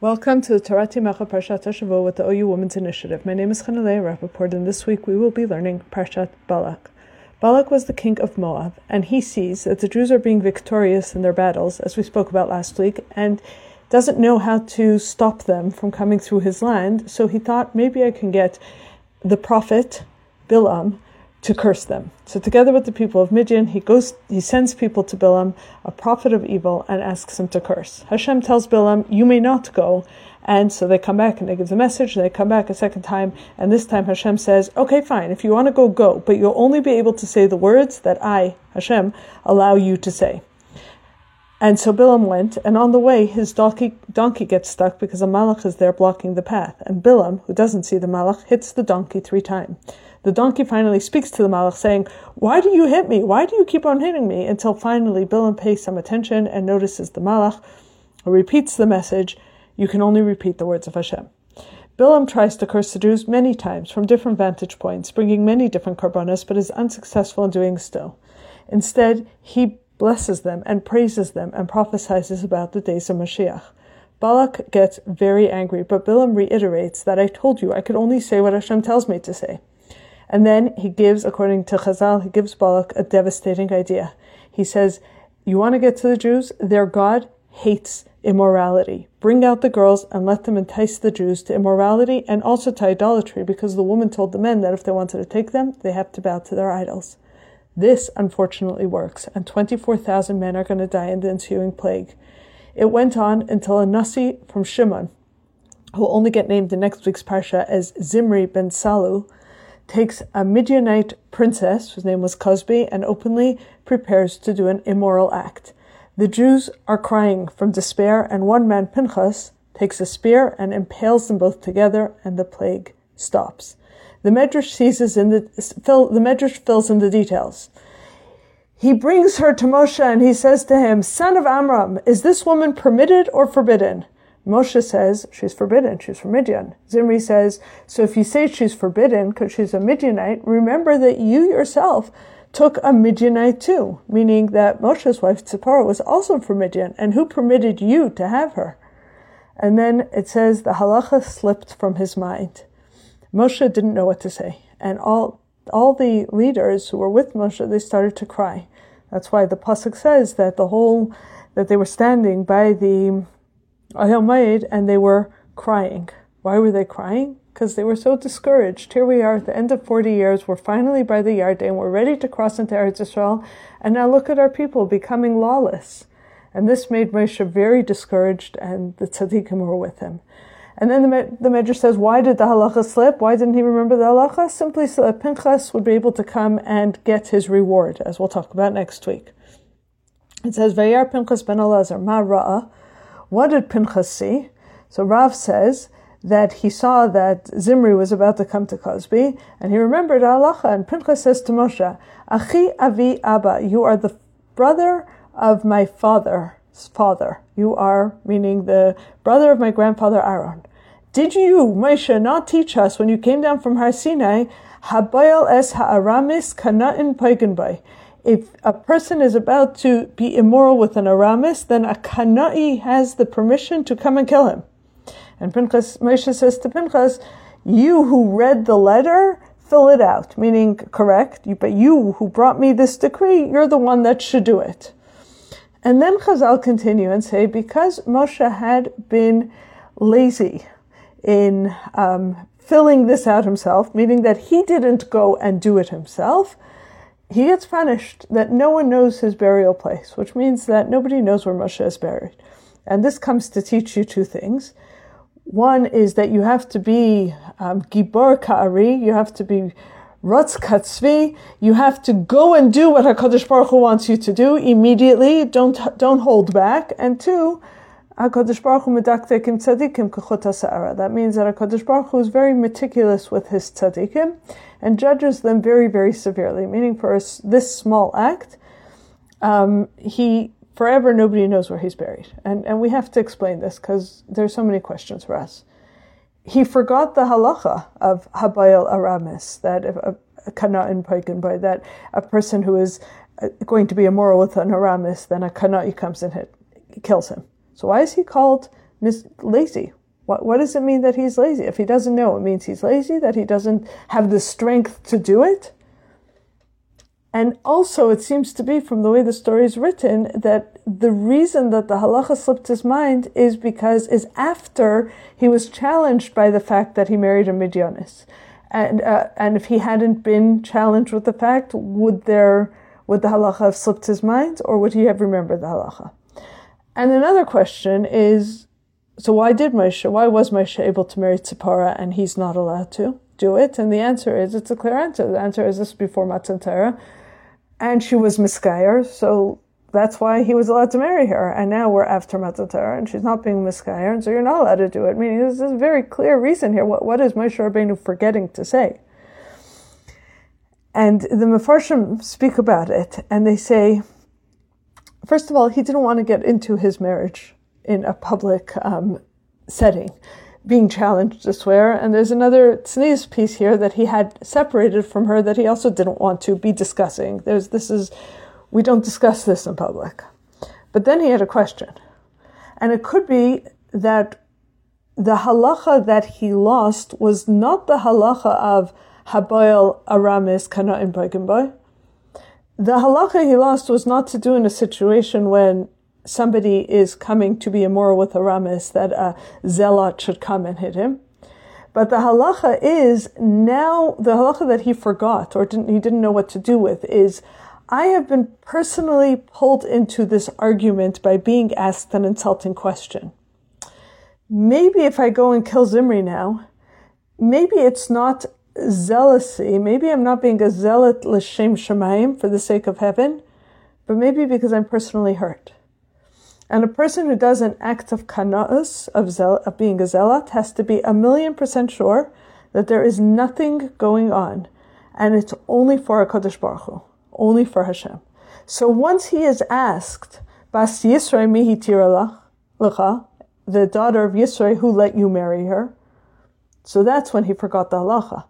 Welcome to the Torah Timecha Parshat Shavua with the OU Women's Initiative. My name is Chanalei Rappaport, and this week we will be learning Parshat Balak. Balak was the king of Moab, and he sees that the Jews are being victorious in their battles, as we spoke about last week, and doesn't know how to stop them from coming through his land, so he thought, maybe I can get the prophet Bilam to curse them. So together with the people of Midian, he sends people to Bilam, a prophet of evil, and asks him to curse. Hashem tells Bilam, you may not go. And so they come back and they give the message, and they come back a second time, and this time Hashem says, okay, fine, if you want to go, go, but you'll only be able to say the words that I, Hashem, allow you to say. And so Bilam went, and on the way, his donkey gets stuck because a malach is there blocking the path. And Bilam, who doesn't see the malach, hits the donkey 3 times. The donkey finally speaks to the malach saying, why do you hit me? Why do you keep on hitting me? Until finally Bilam pays some attention and notices the malach, who repeats the message, you can only repeat the words of Hashem. Bilam tries to curse the Jews many times from different vantage points, bringing many different karbanos, but is unsuccessful in doing so. Instead, he blesses them and praises them and prophesies about the days of Mashiach. Balak gets very angry, but Bilam reiterates that I told you I could only say what Hashem tells me to say. And then he gives, according to Chazal, he gives Balak a devastating idea. He says, you want to get to the Jews? Their God hates immorality. Bring out the girls and let them entice the Jews to immorality and also to idolatry, because the woman told the men that if they wanted to take them, they have to bow to their idols. This, unfortunately, works, and 24,000 men are going to die in the ensuing plague. It went on until a Nasi from Shimon, who will only get named in next week's Parsha as Zimri ben Salu, takes a Midianite princess, whose name was Cosbi, and openly prepares to do an immoral act. The Jews are crying from despair, and one man, Pinchas, takes a spear and impales them both together, and the plague stops. The Medrash fills in the details. He brings her to Moshe, and he says to him, son of Amram, is this woman permitted or forbidden? Moshe says, she's forbidden, she's from Midian. Zimri says, so if you say she's forbidden because she's a Midianite, remember that you yourself took a Midianite too, meaning that Moshe's wife Tzipporah was also from Midian, and who permitted you to have her? And then it says the halacha slipped from his mind. Moshe didn't know what to say, and all the leaders who were with Moshe, they started to cry. That's why the pasuk says that that they were standing by the Ohel Moed, and they were crying. Why were they crying? Because they were so discouraged. Here we are at the end of 40 years. We're finally by the Yarden. We're ready to cross into Eretz Yisrael. And now look at our people becoming lawless. And this made Moshe very discouraged, and the tzaddikim were with him. And then the Medrash says, why did the halacha slip? Why didn't he remember the halacha? Simply so that Pinchas would be able to come and get his reward, as we'll talk about next week. It says, Vayar Pinchas ben Elazar ma ra'ah. What did Pinchas see? So Rav says that he saw that Zimri was about to come to Cosbi, and he remembered halacha, and Pinchas says to Moshe, Achi avi abba, you are the brother of my father's father. You are, meaning the brother of my grandfather Aaron. Did you, Moshe, not teach us when you came down from Har Sinai, Habayal es ha'aramis kana'in paigan. If a person is about to be immoral with an Aramis, then a Kana'i has the permission to come and kill him. And Moshe says to Pinchas, you who read the letter, fill it out, meaning correct, but you who brought me this decree, you're the one that should do it. And then Chazal continue and say, because Moshe had been lazy in filling this out himself, meaning that he didn't go and do it himself, he gets punished that no one knows his burial place, which means that nobody knows where Moshe is buried. And this comes to teach you 2 things. One is that you have to be Gibor Ka'ari, you have to be Ratz Katzvi, you have to go and do what HaKadosh Baruch Hu wants you to do immediately, don't hold back. And 2, HaKadosh Baruch Hu medaktekim tzadikim k'chot ha'sa'ara. That means that HaKadosh Baruch Hu is very meticulous with his tzadikim and judges them very, very severely, meaning for this small act, forever nobody knows where he's buried. And we have to explain this because there's so many questions for us. He forgot the halacha of Habayal Aramis, that if a Kana'in Paikin, by that a person who is going to be immoral with an Aramis, then a Kana'i comes and kills him. So why is he called lazy. What does it mean that he's lazy? If he doesn't know, it means he's lazy, that he doesn't have the strength to do it. And also, it seems to be, from the way the story is written, that the reason that the halacha slipped his mind is after he was challenged by the fact that he married a Midyanis. And if he hadn't been challenged with the fact, would the halacha have slipped his mind, or would he have remembered the halacha? And another question is, so why was Moshe able to marry Tzipora and he's not allowed to do it? And the answer is, it's a clear answer. The answer is, this is before Matan Torah, and she was miskayer, so that's why he was allowed to marry her. And now we're after Matan Torah, and she's not being miskayer, and so you're not allowed to do it. Meaning, there's a very clear reason here. What is Moshe Rabbeinu forgetting to say? And the Mefarshim speak about it, and they say, first of all, he didn't want to get into his marriage in a public setting, being challenged to swear. And there's another tznius piece here that he had separated from her that he also didn't want to be discussing. We don't discuss this in public. But then he had a question. And it could be that the halacha that he lost was not the halacha of Haboil Aramis Kana'im Boy. The halacha he lost was not to do in a situation when somebody is coming to be immoral with Aramis, that a zealot should come and hit him. But the halacha is now, the halacha that he forgot or he didn't know what to do with is, I have been personally pulled into this argument by being asked an insulting question. Maybe if I go and kill Zimri now, maybe it's not zealousy, maybe I'm not being a zealot l'shem shamayim, for the sake of heaven, but maybe because I'm personally hurt. And a person who does an act of kana'us, of being a zealot, has to be 1,000,000% sure that there is nothing going on, and it's only for HaKadosh Baruch Hu, only for Hashem. So once he is asked, Bas Yisrei mihi tira lecha, the daughter of Yisrei, who let you marry her? So that's when he forgot the halacha.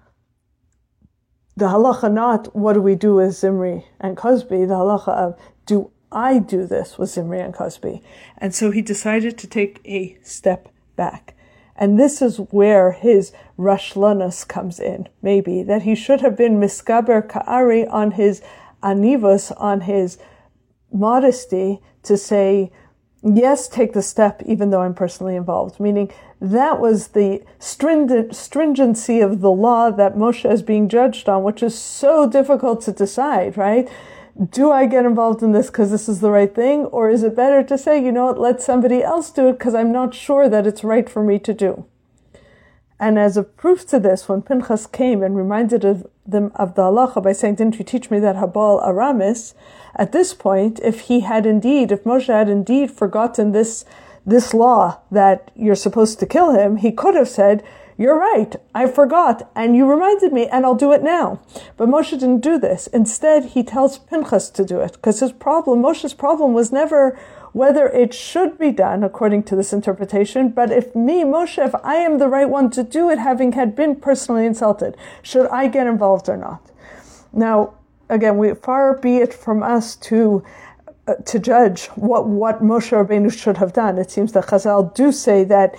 The halacha not, what do we do with Zimri and Cosby? The halacha of, do I do this with Zimri and Cosby? And so he decided to take a step back. And this is where his rashlanus comes in, maybe, that he should have been miskaber ka'ari on his anivus, on his modesty, to say, yes, take the step, even though I'm personally involved. Meaning, that was the stringency of the law that Moshe is being judged on, which is so difficult to decide, right? Do I get involved in this because this is the right thing? Or is it better to say, you know what, let somebody else do it because I'm not sure that it's right for me to do? And as a proof to this, when Pinchas came and reminded them of the halacha by saying, didn't you teach me that Habal Aramis? At this point, if Moshe had indeed forgotten this law that you're supposed to kill him, he could have said, you're right, I forgot, and you reminded me, and I'll do it now. But Moshe didn't do this. Instead, he tells Pinchas to do it, because Moshe's problem was never whether it should be done according to this interpretation, but if I am the right one to do it, having had been personally insulted, should I get involved or not? Now, again, far be it from us to judge what Moshe Rabbeinu should have done. It seems that Chazal do say that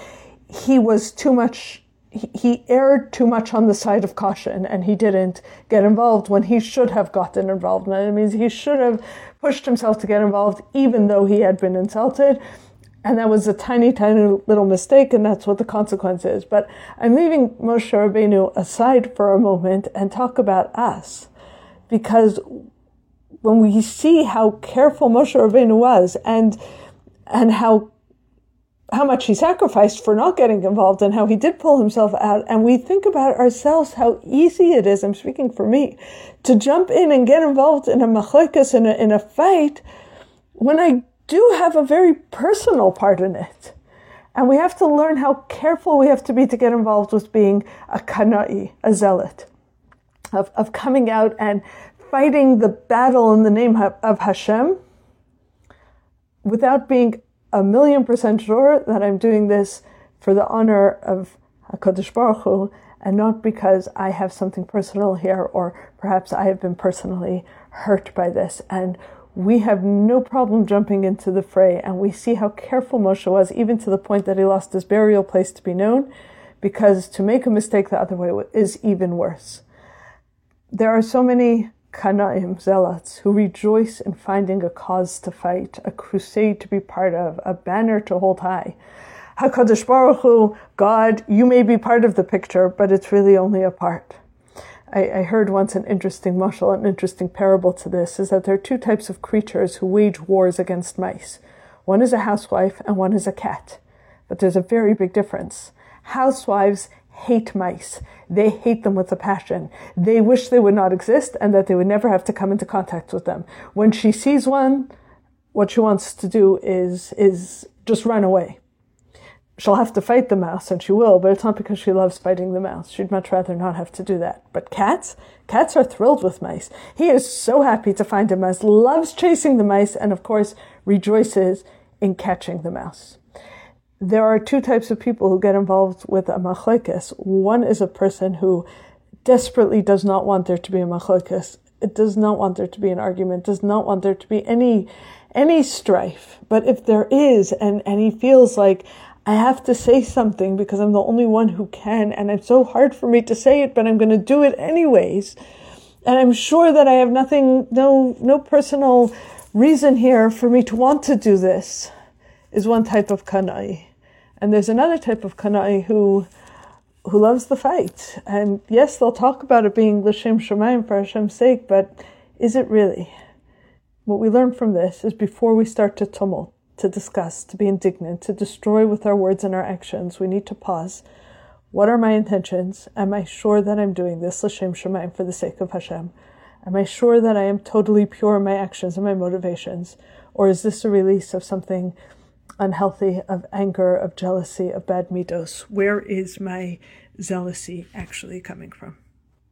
he erred too much on the side of caution, and he didn't get involved when he should have gotten involved. And it means he should have pushed himself to get involved even though he had been insulted. And that was a tiny, tiny little mistake, and that's what the consequence is. But I'm leaving Moshe Rabbeinu aside for a moment and talk about us. Because when we see how careful Moshe Rabbeinu was and how much he sacrificed for not getting involved and how he did pull himself out, and we think about ourselves how easy it is, I'm speaking for me, to jump in and get involved in a machlokes, in a fight, when I do have a very personal part in it. And we have to learn how careful we have to be to get involved with being a kana'i, a zealot, of coming out and fighting the battle in the name of Hashem without being 1,000,000% sure that I'm doing this for the honor of HaKadosh Baruch Hu, and not because I have something personal here, or perhaps I have been personally hurt by this. And we have no problem jumping into the fray, and we see how careful Moshe was, even to the point that he lost his burial place to be known, because to make a mistake the other way is even worse. There are so many Kanaim, zealots, who rejoice in finding a cause to fight, a crusade to be part of, a banner to hold high. HaKadosh Baruch Hu, God, you may be part of the picture, but it's really only a part. I heard once an interesting mashal, an interesting parable to this, is that there are two types of creatures who wage wars against mice. One is a housewife and one is a cat. But there's a very big difference. Housewives hate mice. They hate them with a passion. They wish they would not exist and that they would never have to come into contact with them. When she sees one, what she wants to do is just run away. She'll have to fight the mouse, and she will, but it's not because she loves fighting the mouse. She'd much rather not have to do that. But cats are thrilled with mice. He is so happy to find a mouse, loves chasing the mice, and of course rejoices in catching the mouse. There are two types of people who get involved with a machlokes. One is a person who desperately does not want there to be a machlokes. It does not want there to be an argument, does not want there to be any strife. But if there is, and he feels like, I have to say something because I'm the only one who can, and it's so hard for me to say it, but I'm going to do it anyways. And I'm sure that I have no personal reason here for me to want to do this, is one type of kanai. And there's another type of kanai who loves the fight. And yes, they'll talk about it being l'shem shamayim, for Hashem's sake, but is it really? What we learn from this is before we start to tumult, to discuss, to be indignant, to destroy with our words and our actions, we need to pause. What are my intentions? Am I sure that I'm doing this l'shem shamayim, for the sake of Hashem? Am I sure that I am totally pure in my actions and my motivations? Or is this a release of something unhealthy, of anger, of jealousy, of bad midos? Where is my zealousy actually coming from?